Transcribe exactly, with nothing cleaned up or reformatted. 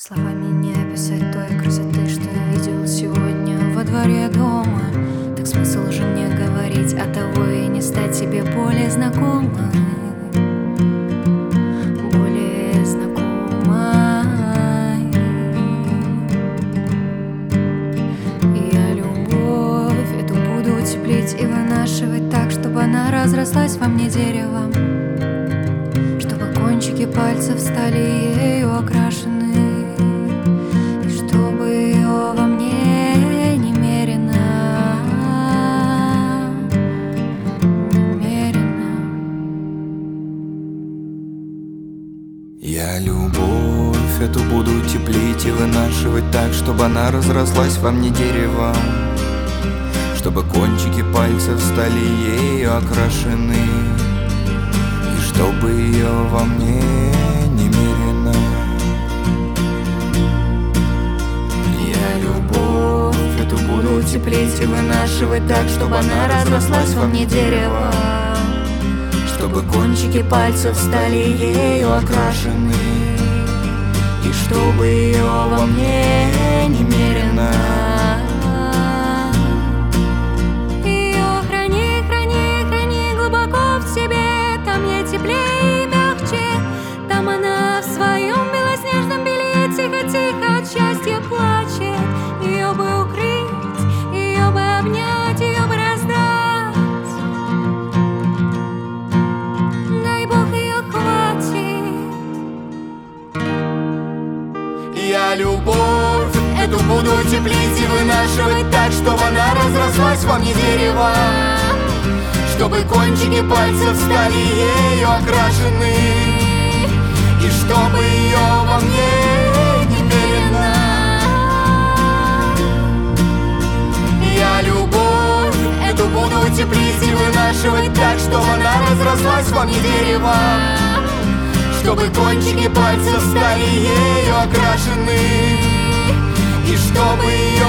Словами не описать той красоты, что я видел сегодня во дворе дома. Так смысл же мне говорить, а того и не стать себе более знакомой, более знакомой. Я любовь эту буду теплить и вынашивать так, чтобы она разрослась во мне деревом, чтобы кончики пальцев стали ею окрашены, и чтобы ее во мне немерено, немерено. Я любовь эту буду теплить и вынашивать так, чтобы она разрослась во мне деревом, чтобы кончики пальцев стали ею окрашены, и чтобы ее во мне немерено. Я любовь эту буду теплить и вынашивать так, чтобы она разрослась во мне деревом, чтобы кончики пальцев стали ею окрашены, и чтобы ее во мне немерено. Ее храни, храни, храни глубоко в себе, там ей теплее и мягче, там она в своем белоснежном белье тихо-тихо от счастья плачет. Ее бы укрыть, ее бы обнять, ее бы раздать. Дай Бог, ее хватит. Я любовь эту буду теплить и вынашивать так, чтобы она разрослась во мне деревом, чтобы кончики пальцев стали ею окрашены, и чтобы ее во мне немерено. Я любовь эту буду теплить и вынашивать так, чтобы она разрослась во мне деревом, чтобы кончики пальцев стали ею окрашены, и чтобы ее